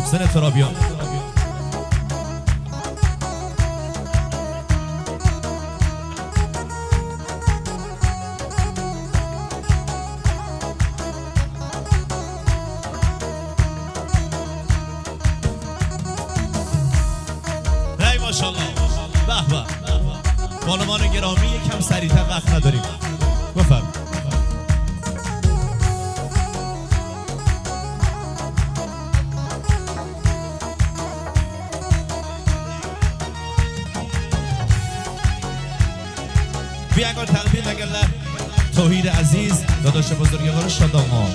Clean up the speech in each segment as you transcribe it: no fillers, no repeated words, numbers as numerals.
محسن ترابیان. ای ماشاءالله. به به. بالمان گرامی یکم سریعتر وقت نداریم. بفرمایید. بیانگار تقدیم اگرله توحید عزیز داداش بزرگوار شادامان.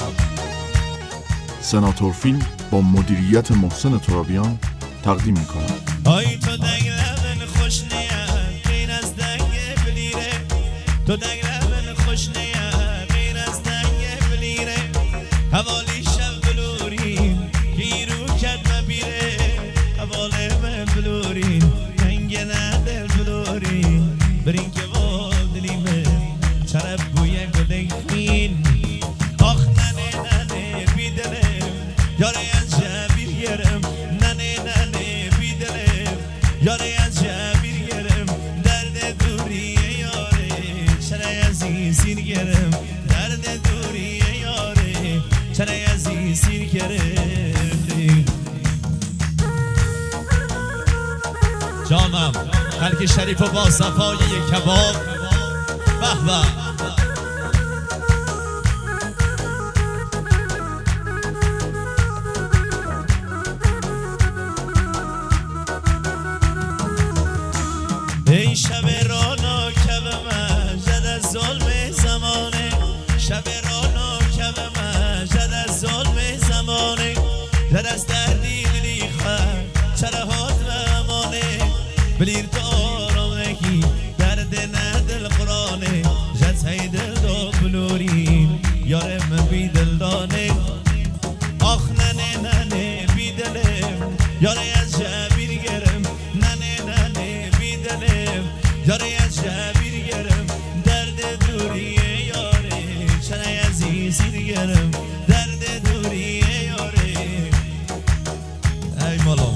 سناتور فیلم با مدیریت محسن ترابیان تقدیم میکنه. آی تو دنگ لبن خوش نیم غیر از دنگ بلیره، تو دنگ لبن خوش نیم غیر از دنگ بلیره، حوالی شب بلوریم گیرو کد مبیره، حوالی من بلوریم دنگ ندل بلوریم برین که شرب بوی گل خین آخ ننه ننه بیدلم یاره از جبیر گرم، ننه ننه بیدلم یاره از جبیر گرم، درد دوری یاره چرا عزیزین گرم، درد دوری یاره چرا عزیزین گرم. جامم خلق شریف و با صفای یک کباب. به به. ای شب رانا کبم زد از ظلم زمانه، شب رانا کبم زد از ظلم زمانه، زد از دردی دلی خواهد چرا هات و امانه، بلیر تو آرام نکی درد ندل قرانه، جد های دل دو بلوریم یاره من بی دل دانه، آخ ننه ننه بی دلم یاره از جبیر گرم، ننه ننه بی دلم یاره از جبیر گرم، درد دوری یاره چرا عزیزی گرم، درد دوری یاره. ای مولا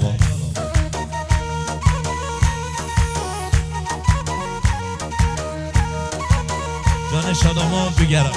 جان شادامان بگرم.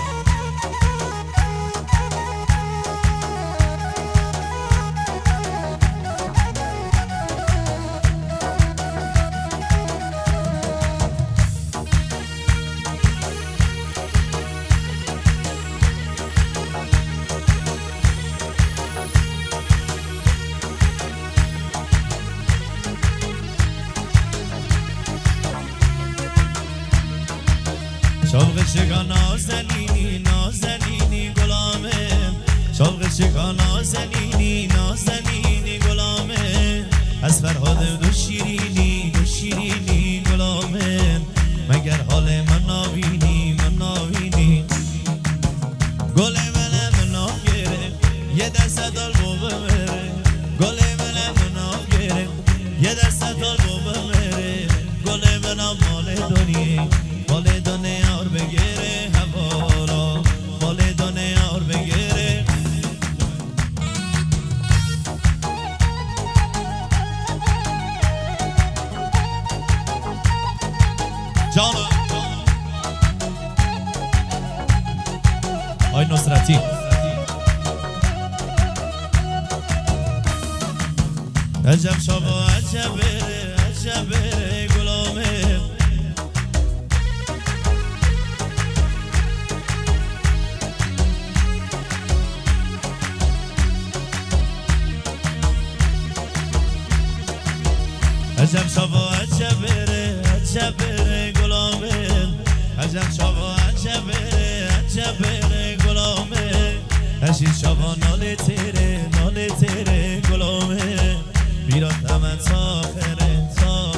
شوق چگاه نازنینی نازنینی غلامه، شوق چگاه نازنینی نازنینی غلامه، از فرهاد دو شیرینی غلامه، مگر حال من نابینی گل من ناگره یه دست دال بوبه مره، گل من ناگره یه دست دال بوبه مره، گل من مال دنیا مال دنیا آر بگیره حوالا، مال دنیا آر بگیره. جانا آی نصرتی عجب شبا عجبه غلامه، عجب شبا عجبه غلامه، عجب شبا عجبه غلامه، هشی شبا ناله تیره غلامه، بیرا تمن ساخره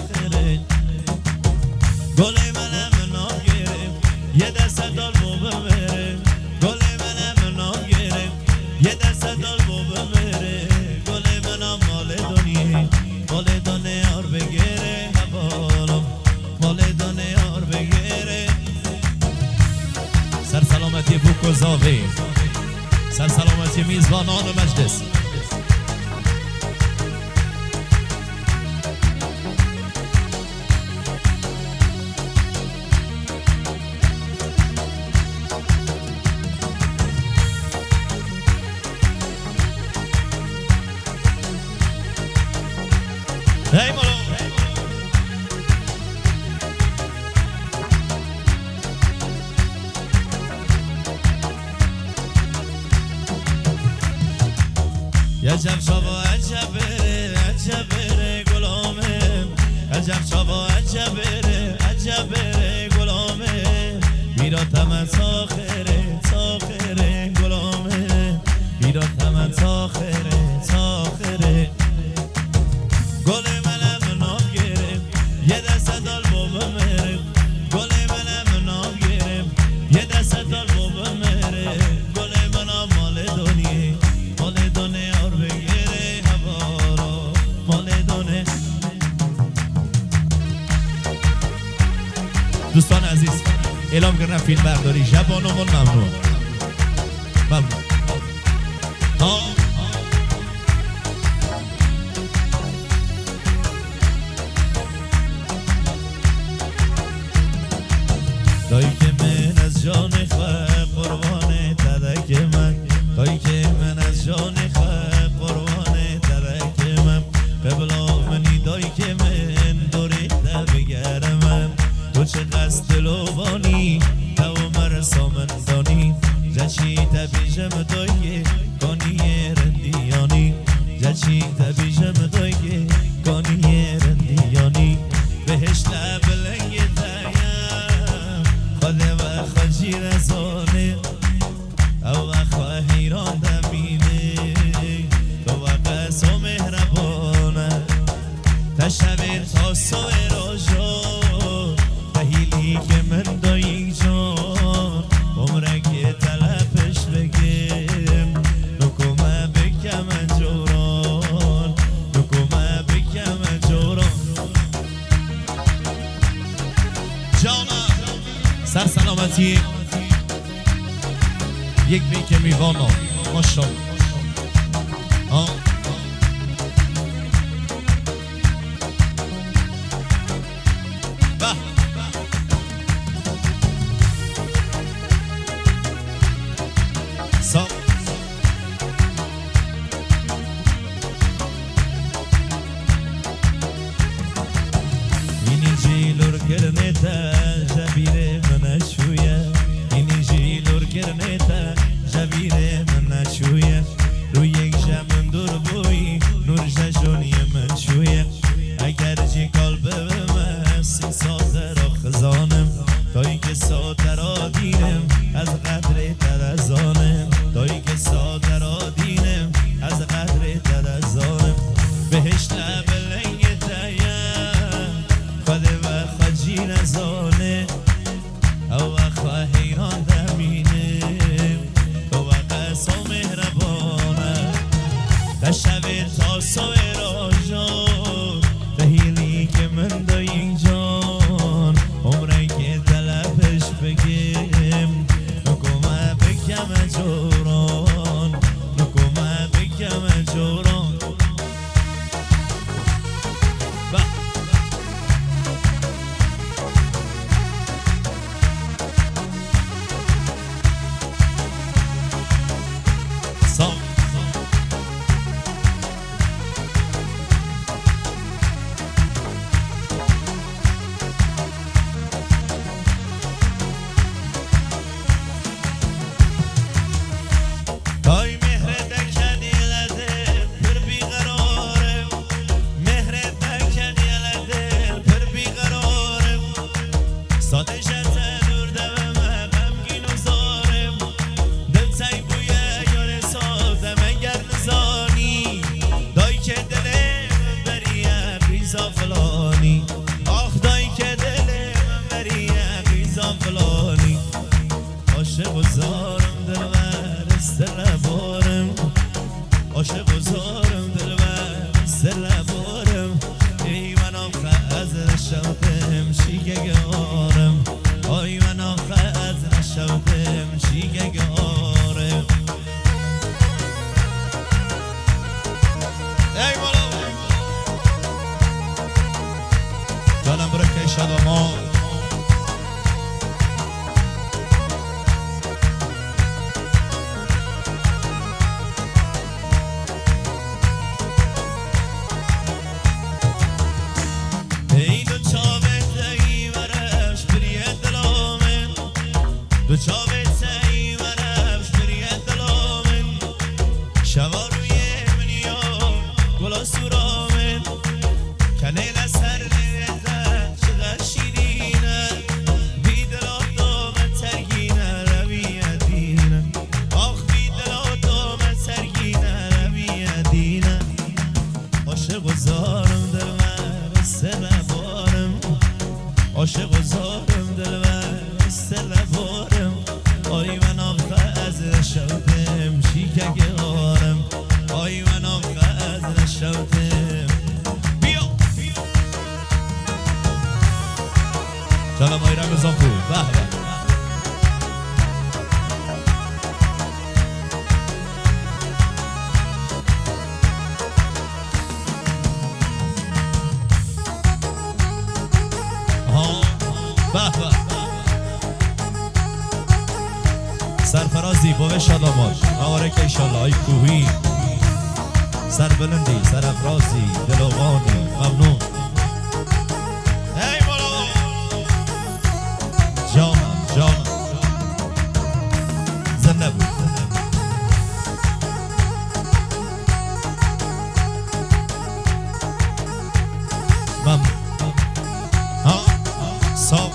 گل منم ناگره یه دست دال بوبه مره، گل منم ناگره یه دست دال بوبه مره، گل منم مال دنیا آر بگیره حوالا، مال دنیا آر بگیره. سر سلامتی بوک و زاوی، سر سلامتی میزبانان مجلس. عجب شبا عجب بره گلامه عجب شبا عجب بره گلامه بیرا تمن ساخره گلامه بیرا تمن ساخره گل منم نام گرم یه دست دال بابا مره گل منم نام گرم یه دست دال بابا مره گل منم مال دنیه آر بگیره هوا رو مال دونه. دوستان عزیز اعلام کردن فیلم برداری شبانمون ممنون دایی که من از جان خواهد قربان تدک من دایی که من از جان خواهد قربان تدک من قبلا منی دایی که من دوریده بگرم تو چه قصد دلوبانی تو مرسا من دانی جچی تبیجم دایی کانی رندیانی جچی تبیجم دایی کانی رندیانی بهش لبلنگ تایم خاله و خجی رزانه او اخواه حیران دمینه تو وقت و مهربانه تشبه تا سوی راجا تهیلی که من دایی جان عمره که طلبش بگم نکومه بکم جوران نکومه بکم جوران جانم سر سلامتی یک بیک میوانا ماشاءالله شوا روی منی کنه لسر نیده چقدر شیرینه بیدلا دومه ترگینه رویه دینه آخ بیدلا دومه ترگینه رویه دینه عاشق و زارم دل من سلبارم عاشق و زارم دل من سلبارم آی من آخه از شوتم شیکه آرم آی من آخه از شوتم بیا جانم آی رمزان خوب به به سرفرازی با شاداماش آواره که ایشالله های کوهی سربلندی سرفرازی دلوغانی ممنون ای بالا جانم زنده بود ممنون ها صاف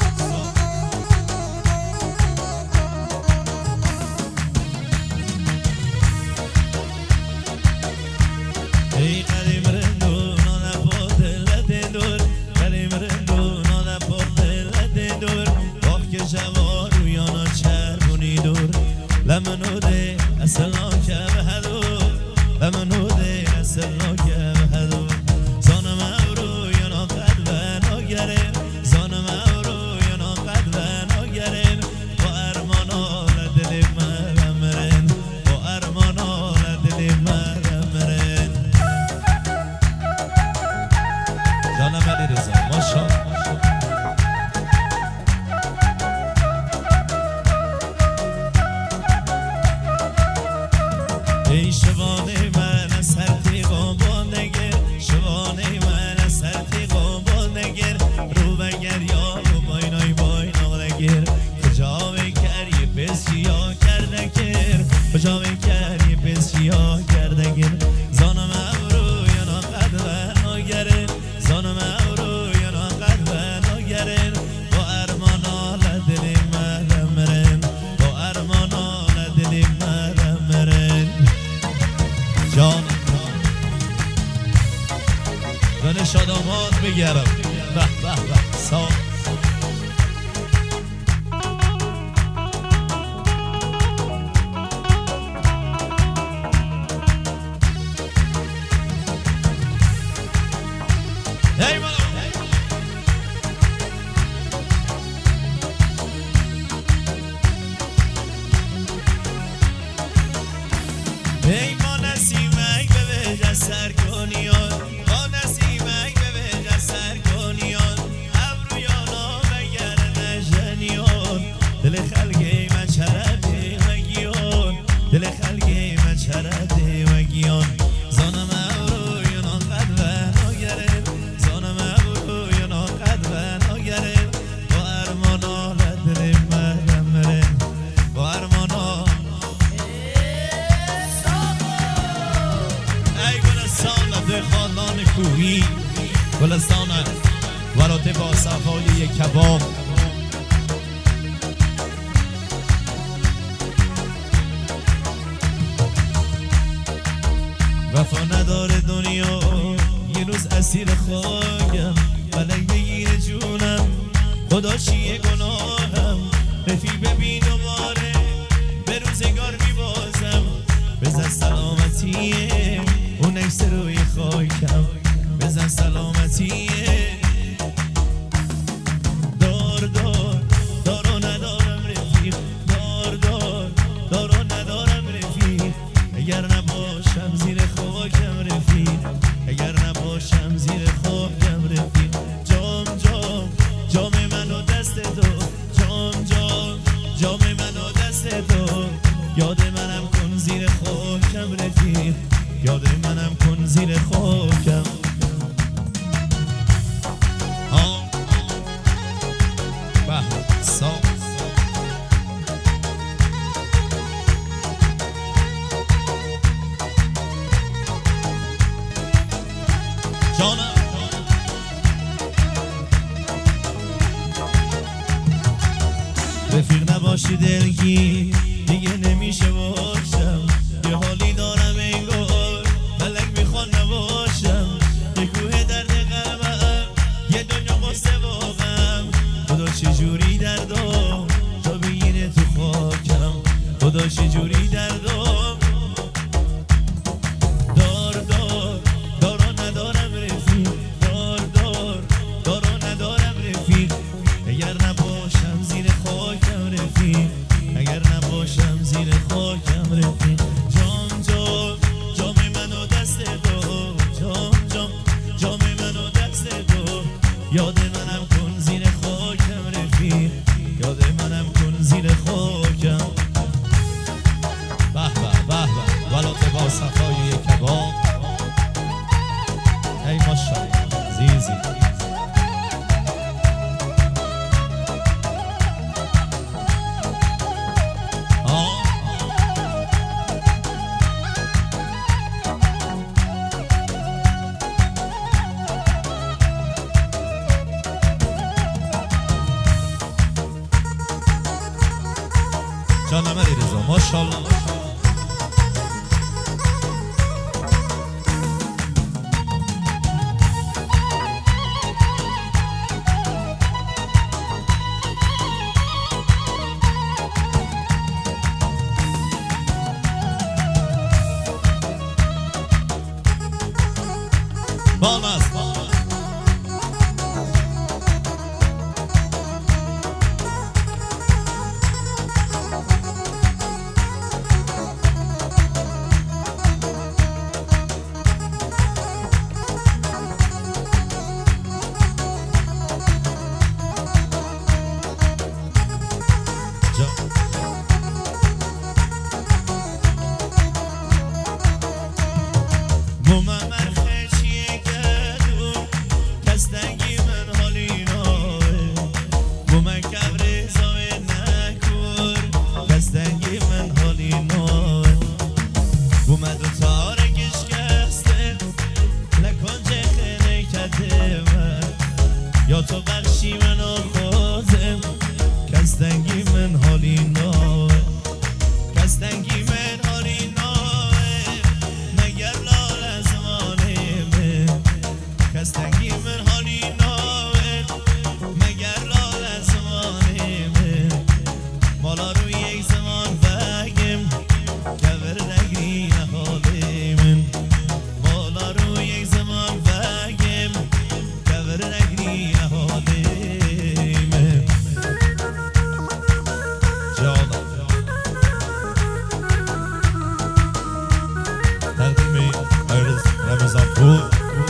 ای قدیم رندو نانه پا دلت دور قدیم رندو نانه پا دلت دور باخ که جوار رویانا چربونی دور لمنو ده اصلا که به هدور لمنو ده اصلا که به هدور زانم او یانا قد و ناگره زانم او یانا قد و ناگره با ارمانا لدل مرمرن با ارمانا لدل مرمرن جانم علی رضا ماشاءالله ای شبانه من از هر تیغان بانگر شبانه من از هر تیغان بانگر رو بگر یا رو باینای بایناق نگر کجا بکر یه پسیا کردگر کجا بکر یه پسیا کردگر زانم او یانا قد و ناگره زانم او یانا قد و ناگره با ارمانا لدل مرمرن با ارمانا لدل مرمرن جان من شادامات بگرم به به به سا ای بالا ای ما نسیمک به وجه سر کنیان ما نسیمک به وجه سر کنیان ابرویانا مگر نجنیان دل خلقی من چرده مگیان دل خلقی من چرده مگیان زانم ابرویانا قد و ناگره زانم ابرویانا قد و ناگره با ارمانا لدل مرمره با ارمانا ای گلستان در خانان کوهی گلستان وراته با صفای یک کباب وفا نداره دنیا یه روز اسیر خاکم فلک بگیره جونم خدا چیه گناهم رفی ببین دوباره به روزگار میبازم بزن سلامتیه اون عکس روی خاکم بزن سلامتیه دار دار دارو ندارم رفیق دار دار دارو ندارم رفیق اگر نباشم زیر خاکم رفیق اگر نباشم زیر خاکم رفیق جام جام جام منو دست تو جام جام جام منو دست تو یاد منم کن زیر خاکم رفیق یاد منم کن زیر خاکم جانم میشه دلگیر دیگه نمیشه باشم یه حالی دارم انگار فلک میخوان نباشم یه کوه درد غمم یه دنیا قصه واقعم خدا چجوری دردم جا بگیره تو خاکم خدا چجوری دردم دار دار دارا ندارم رفیق دار دار دارا ندارم رفیق اگر نباشم زیر خاکم رفیق اگر نباشم زیر خاکم رفیق جام جام جام منو دست دو جام جام جام منو دست دو یاد منم کن زیر خاکم رفیق یاد منم کن زیر خاکم به به به به ولات با صفای کباب ای ماشاءالله عزیزی جانم علی رضا ماشاءالله بامز یا تو بخشی منو خوزم کستنگی من حالی نوه کستنگی من حالی نوه مگر لال از مانه کستنگی من حالی نوه مگر لال از مانه مالا روی یک زمان بگم کبر نگری نحاله من مالا روی یک زمان بگم کبر نگری نحاله من جانم تقدیم رمضان پور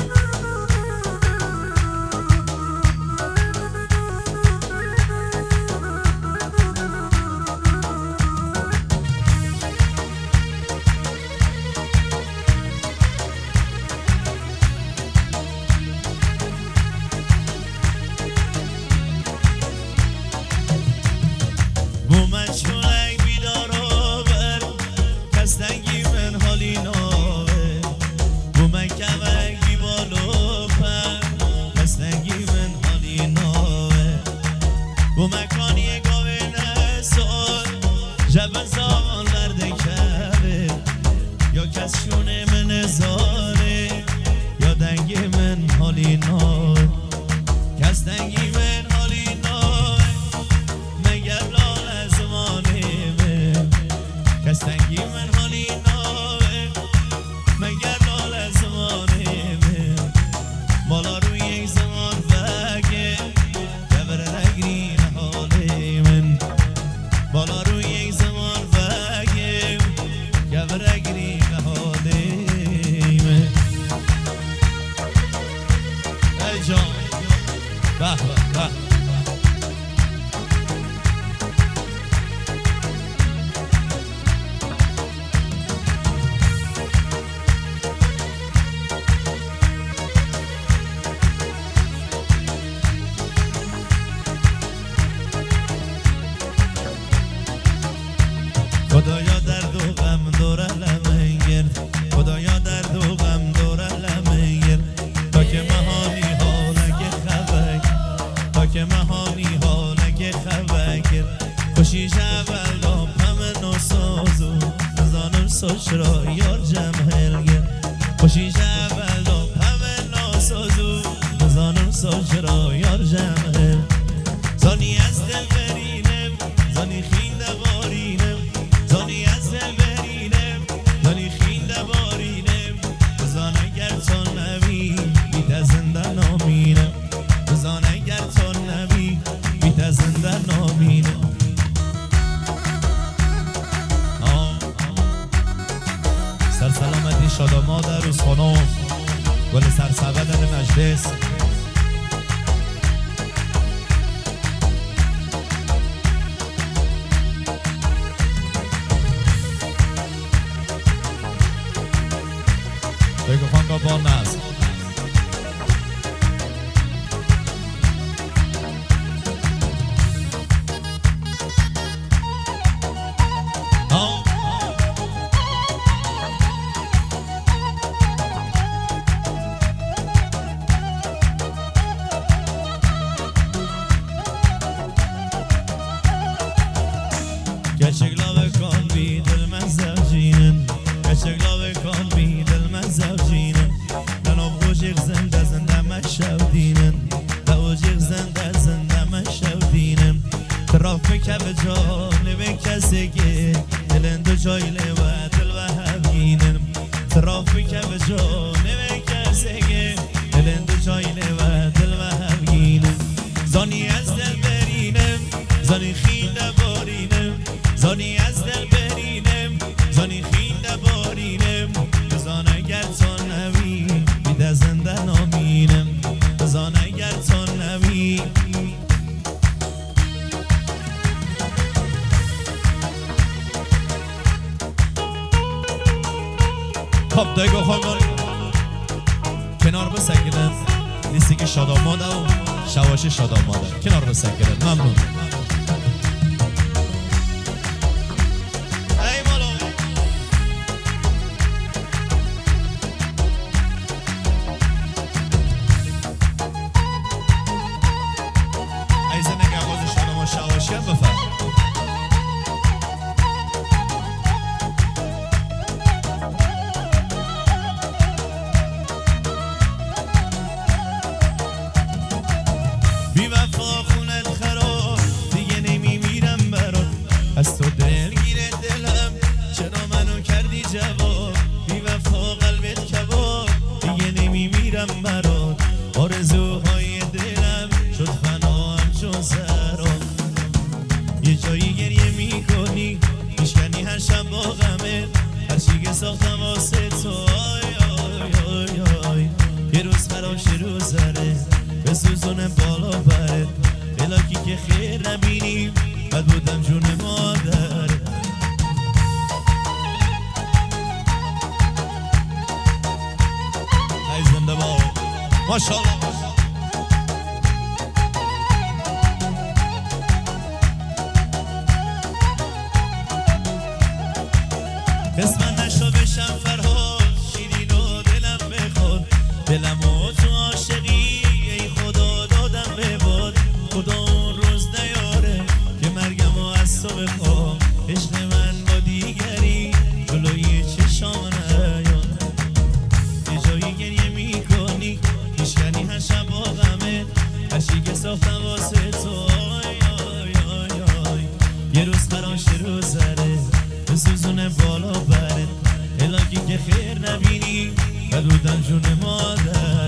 بومن چونک بیدار آور کستنگی من حالی ناوه بومن کمکی بالو پر کستنگی من حالی ناوه بومن کانی گاوه نسال جبن زمان برده کبه یا کس شونه من زاره یا دنگی من حالی ناوه کستنگی من حالی ناوه مگر لال از زمانه من کستنگی من حالی ناوه مگر لال از زمانه من مالا روی یک زمان وگه کبر نگری نحاله من بالا روی یک زمان وگه کبر نگری نحاله خوشی جبل و همه ناسازو بزانم ساجرا یار جمعه زانی از دل برینم زانی خینده بارینم زانی از دل برینم زانی خینده بارینم بزان اگر تو نبی بیت زنده نامینم بزان اگر تو نبی بیت زنده نامینم سر سلامتی شاداماد روز خانم گل سرسبدن مجلس بگو خانگاه با نزد Gerçekler kan bilmez zevcinin Gerçekler kan bilmez zevcinin Ben o bujik zinde zinde meşevdinin Ben o bujik zinde zinde meşevdinin Trafik ve canı ve kesegi Dilinde coyle ve dil ve hevginin Trafik ve canı ve kesegi Dilinde coyle ve dil ve hevginin Zani az del berinem Zani khinde barinem زانی از دل برینم زانی خینده بارینم بزان اگر تو نبی بیده زنده نامینم بزان اگر تو نبی خب دیگه خواهیم کنار بسگیرن لیستی که شاداماده و شواش شاداماده کنار بسگیرن ممنون بی وفا خونت خراب دیگه نمیمیرم برات از تو دلگیره دلم چرا منو کردی جواب بی وفا قلبت کباب دیگه نمیمیرم برات آرزوهای دلم شد فنا همچون سراب یه جایی گریه میکنی میشکنی هر شب با غمت هر چی که ساختم واسه تو آی آی آی آی یه روز خراب شه روز زره بسوزونه بالا برد الهی که خیر نبینیم بد بودم جون مادر ای زنده با ماشاءالله قسمت نشو بشم فرهاد شیرین و دلم بخواد دلم و تو عاشقی ای خدا دادم به باد خدا اون روز نیاره که مرگم و از تو بخوام عشق من با دیگری جلوی چشام نیاد یه جایی گریه میکنی میشکنی هر شب با غمت هر چی که ساختم واسه تو آی آی آی آی یه روز خراش روز زره بسوزونه بالا برد الهی که خیر نبینی بدودن جون مادر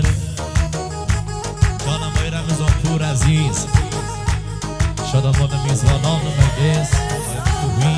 جانم بای رمضان پور عزیز شادمان میزبانان مجلس خوبی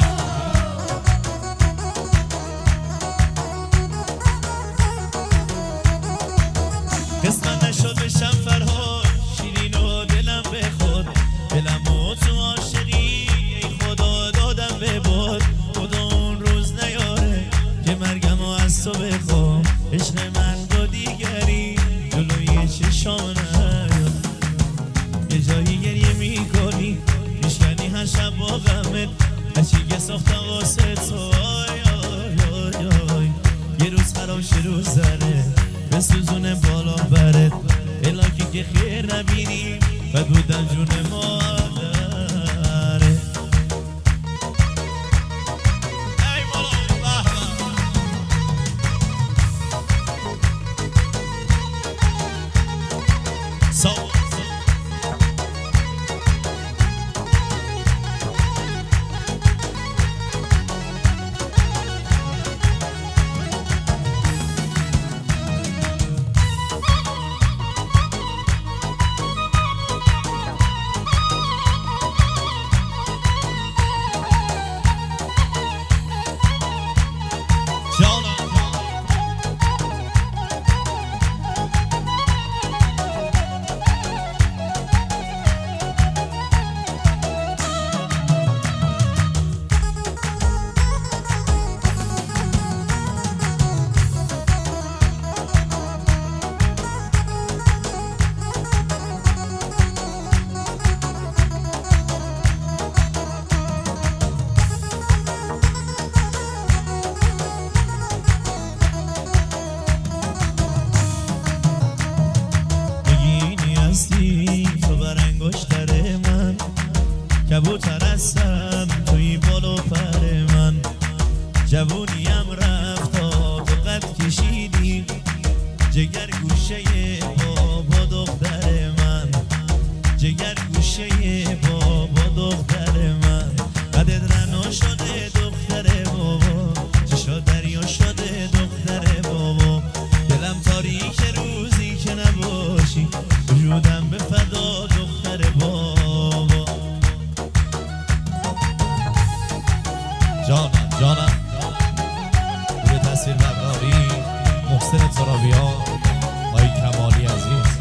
قسمت نشد بشم فرهاد شیرین و دلم بخود دلم و تو عاشقی ای خدا دادم به باد خدا اون روز نیاره که مرگم و از تو بخوام عشق من با دیگری جلوی چشام نیاد یه جایی گریه میکنی میشکنی هر شب با غمت هر چی که ساختم واسه تو آی آی آی آی یه روز خراب شه روز زره بسوزونه بالا برد الهی که خیر نبینی بد بودن جون مادره ای بالا کبوتر هستم توی بال و پر من، جوونیم رفت تا تو قد کشیدی، جگر گوشه بابا دختر من، جگر گوشه بابا دختر من، قدت رنا شده دختر بابا، چشا دریا شده دختر بابا، دلم تاریک روزی که نباشی، وجودم به فدا دختر بابا. جانم روی تصویر برداری محسن ترابیان، آی کمالی عزیز.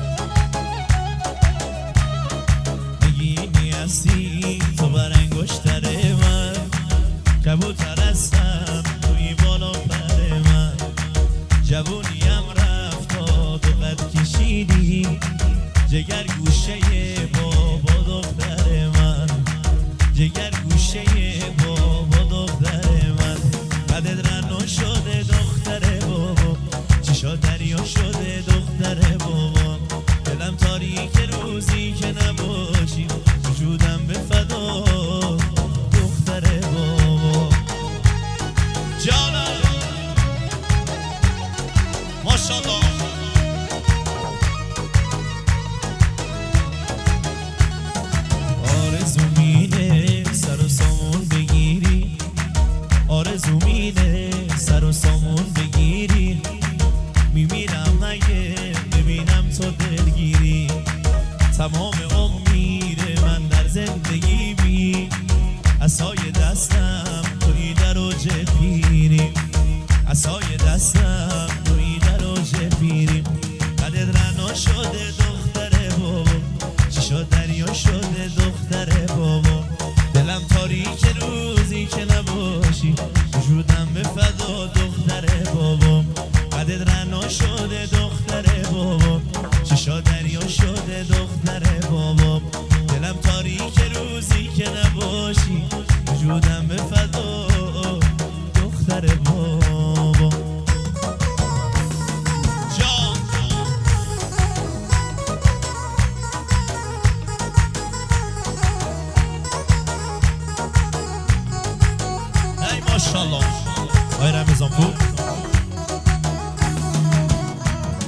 نگینی هستی تو بر انگشتر من، کبوتر هستم توی بالا پر من، جوونیم رفت تا تو قد کشیدی، جگر گوشه بابا دختر من، جگر گوشه بابا دختر من، قدت رنا شده دختر بابا، چشا دریا شده دختر بابا، دلم تاریک روزی که نباشی، وجودم به فدا دختر بابا. جانم ماشاءالله. آرزو میده سر و سامون بگیری، آرزو میده سر و سامون بگیری، میمیرم اگه ببینم تو دلگیری، تمام امید من در زندگی بی، عصای دستم توی در و جفیری، عصای دستم توی در و جفیری، قدت رنا شده دختر بابا، چشا دریا شده دختر بابا، دلم تاریک روزی که نباشی، وجودم به فدا دختر بابا، قدت رنا شده دختر بابا، چشا دریا شده دختر بابا، دلم تاریک روزی که نباشی، وجودم به فدا دختر بابا. ماشاءالله آی رمضان پور.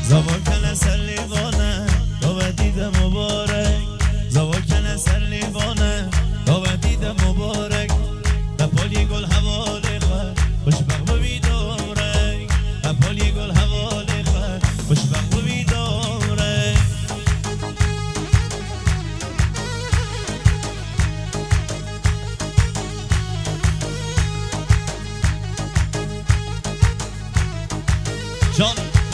زواکن سر لیوانه داوه دید مبارک زواکن سر لیوانه داوه دید مبارک بپالی گل حواله خوشبخت ببی دارک بپالی گل حواله خوشبخت ببی دارک جان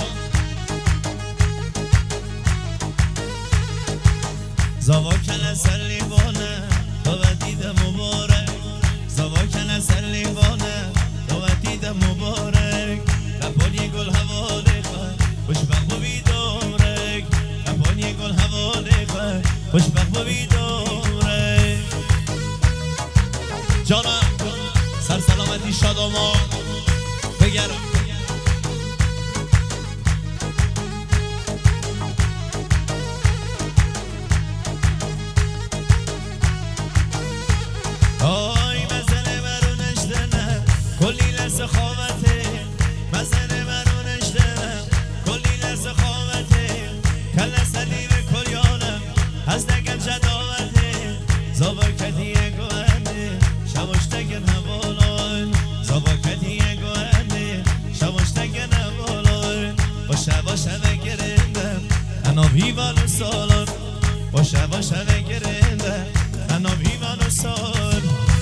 زواکن سر لیوانه داوه دید مبارک زواکن سر لیوانه داوه دید مبارک بپالی گل حواله خوشبخت ببی دارک بپالی گل حواله خوشبخت ببی دارک جانم سر سلامتی شادامان بگرم کلی لحظه خوابته مزنه برونش دارم کلی لحظه خوابته کل سلیم کلیانم از دگم جداوته زابا کدیه گوهنده شواشتگن هوالان زابا کدیه گوهنده شواشتگن هوالان با شواشه بگرندم انا بیوانو سالان با شواشه بگرندم انا بیوانو سالان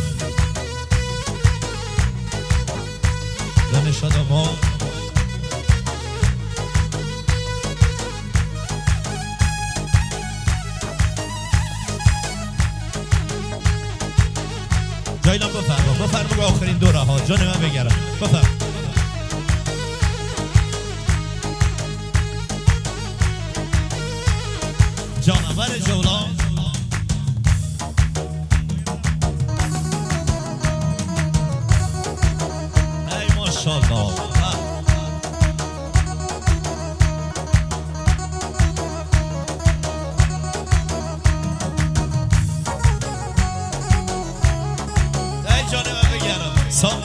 زن شادامان جایلان بفرما به آخرین دوره ها جان من بگرم بفرما جانور جولان ماشاءالله ای جان من بگرم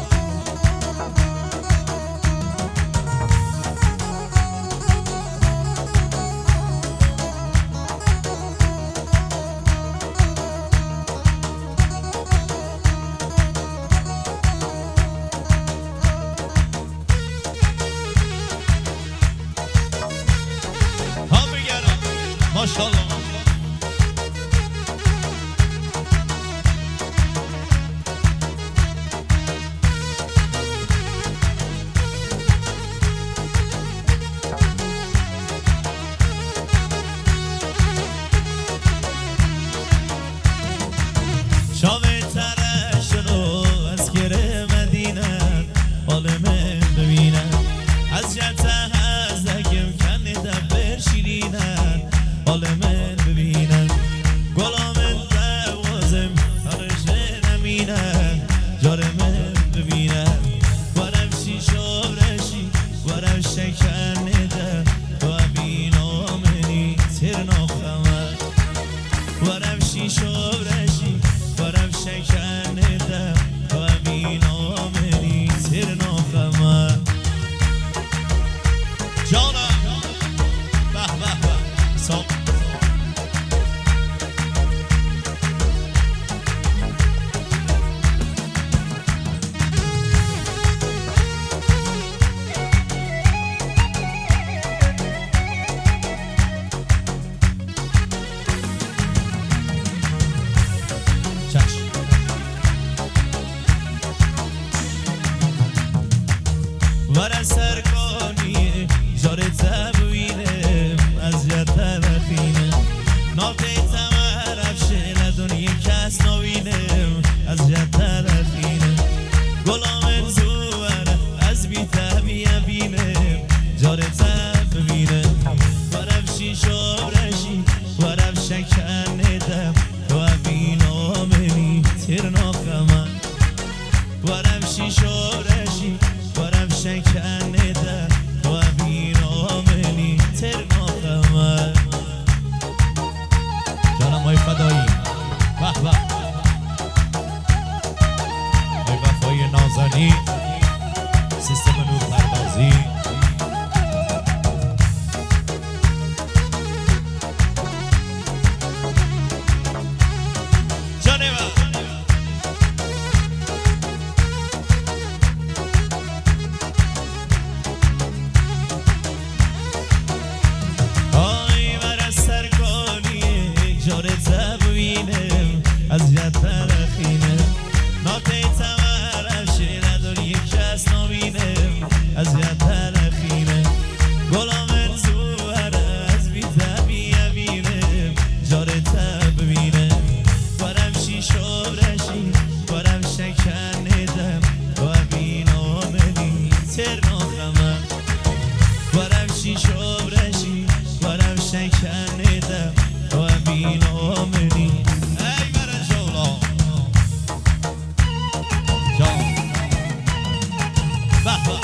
ماشاءالله شام ترش رو از گره مدینه عالمه ببینه از جت از دگم کنه دبر شیرینه عالمه ببینه گلامن دوازم هرش نمینه جارمه ببینه ورم شیشورشی ورم شکنه ده و بینا منی ترنا خمه ورم شیشورشی ورم شکنه ده و بینا منی ترنا خمه جانم به به به سام ور سرکانی جاره تبوینه از جت رخینه ناقه تمرفشه ندونی کس نوینه از جت رخینه گلام زوره از بی تبیه بینه جاره تبوینه ورف شیشورشی ورف شکنه دم و بینا منی ترنا خمه ورف شیشورشی شکنه ده و بیرامنی ترنا خمه جانم های فدایی به به های وفای نازنی سیستم نور پردازی شی شورشی ورم شکنیده و بینو منی ای برن جولا جان بحبا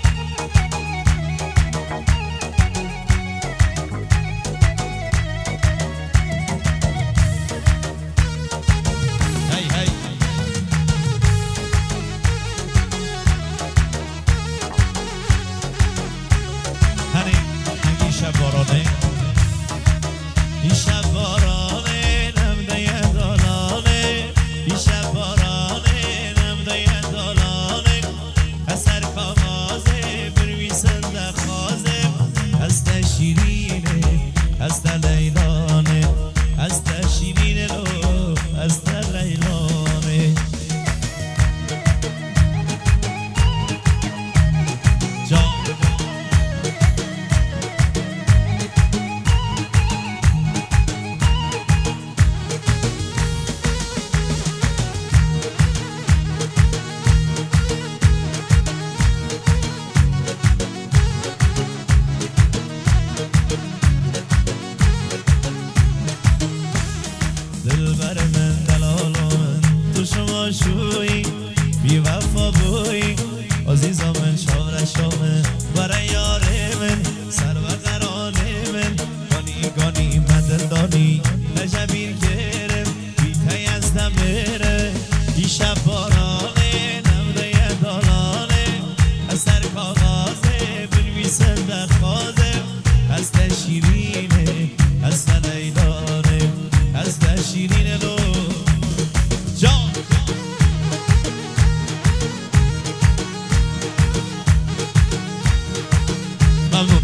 شوی بی وفا بوی عزیزا من شامر شامه برای یار من سر و قران من گانی گانی بدل دانی نجبیر گرم بی تی از دمره ای شب بارانه نمده دالانه از سر کاغازه بنویسم در خوازه از تشیرینه از لیلانه از تشیرینه لو جان ممنون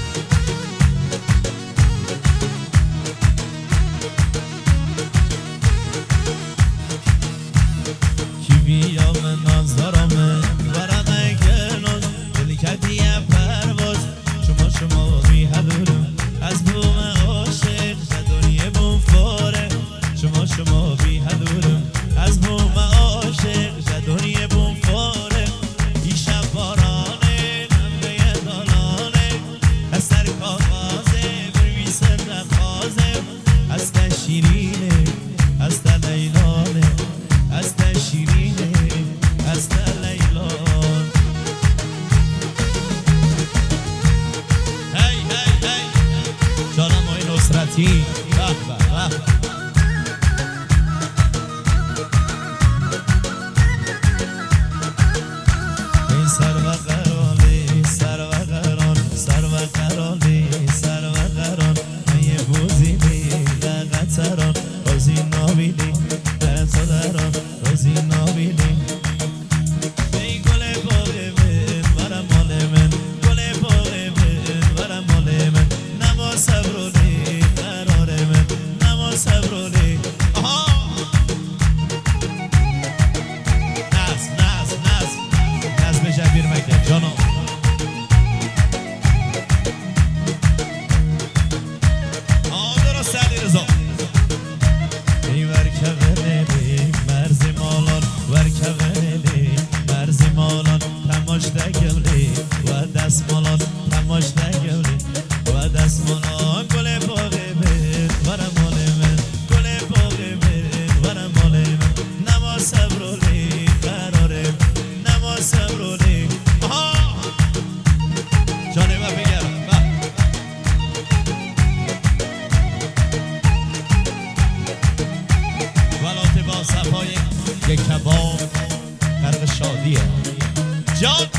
کی بیا من نازدارمه برمه گنوز دل کدیه پرواز شما بی حدودم از بوم عاشق دنیا بوم فاره شما بی حدودم از بوم عاشق دنیا بوم فاره ای شب بارانه نمده دالانه از سر کاغازه برویسم نخوازم از تشیرینه از لیلانه از تشیرینه از لیلان هی هی هی جانم های نصرتی به به به یک کباب غرق شادیه جان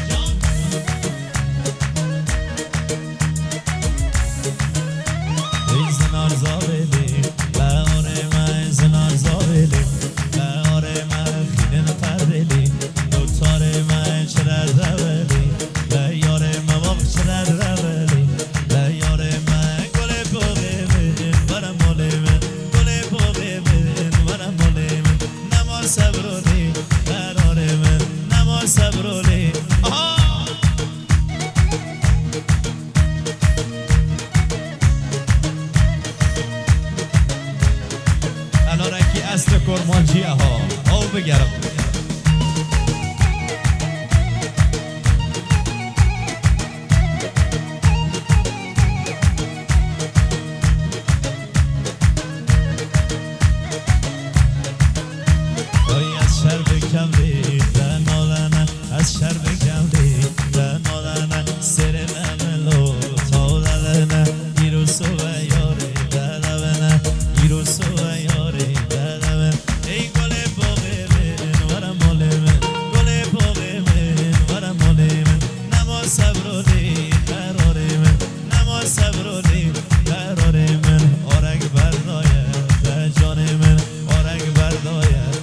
ای زنار زابلی بهاره من زنار زابلی بهاره من خیلی نپردلی دوتاره من چرد رولی به یاره من واقع چرد رولی به یاره من گل بوغه بین برم ماله من گل بوغه بین برم ماله من نما صبرولی قراره من نما صبرولی الارکی اصل کرمانجیه ها او بگرم ما صبرونی قرار من آرنگ برداید جان من آرنگ برداید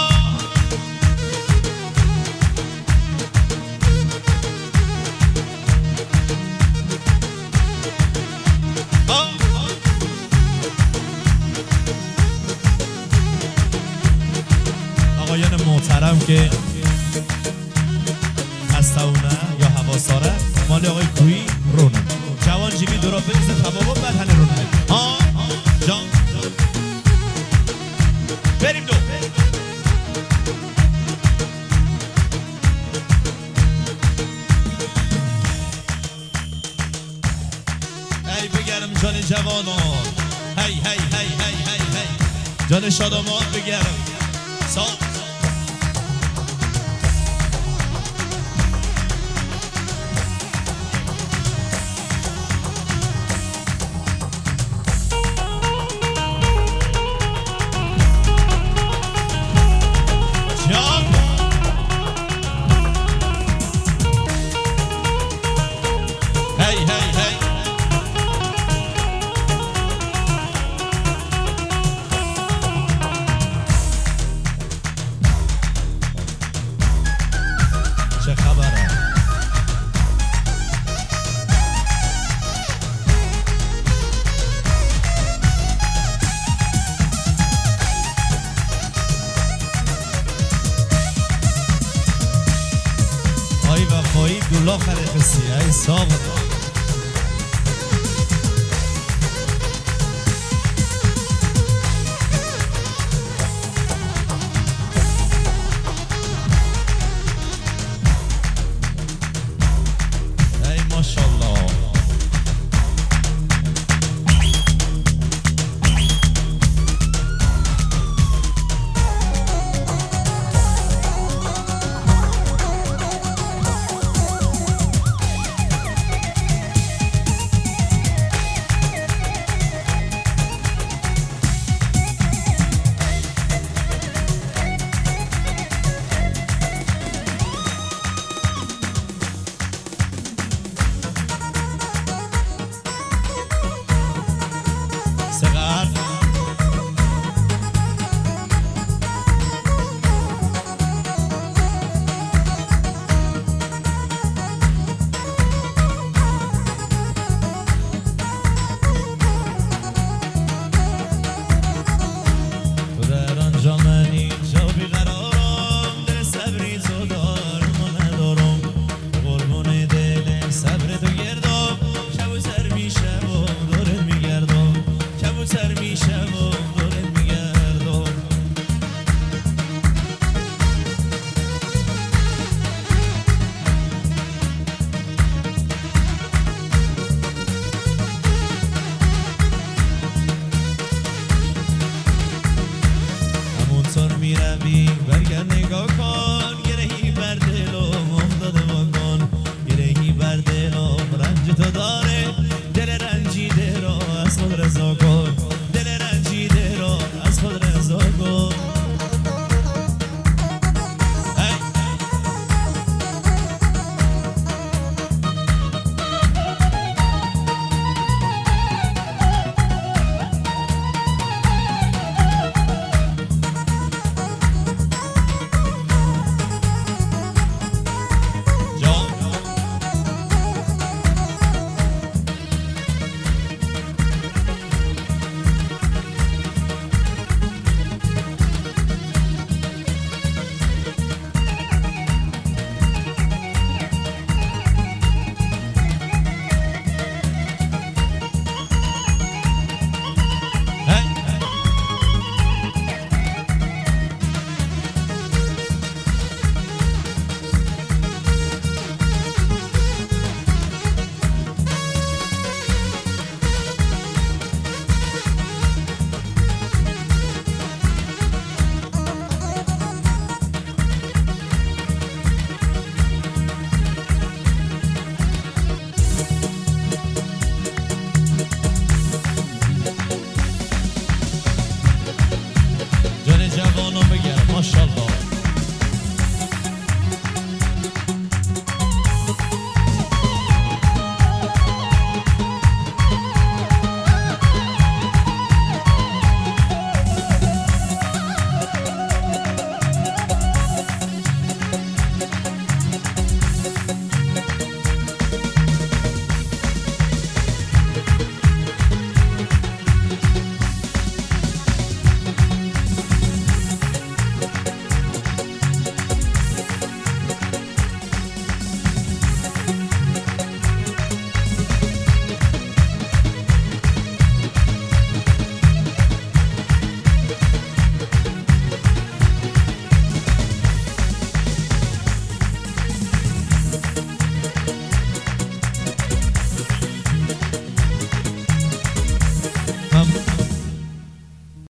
آقایان محترم که هستونه یا حواساره مال آقای کوی رونم جوان جیبی دورا بریزه تبابا بدهن رونم جان بریم دو ای بگرم جان جوانان هی هی هی هی هی هی جان شادامان بگرم سال چه خبره آی وفایی دولا خرقسی ای ساقه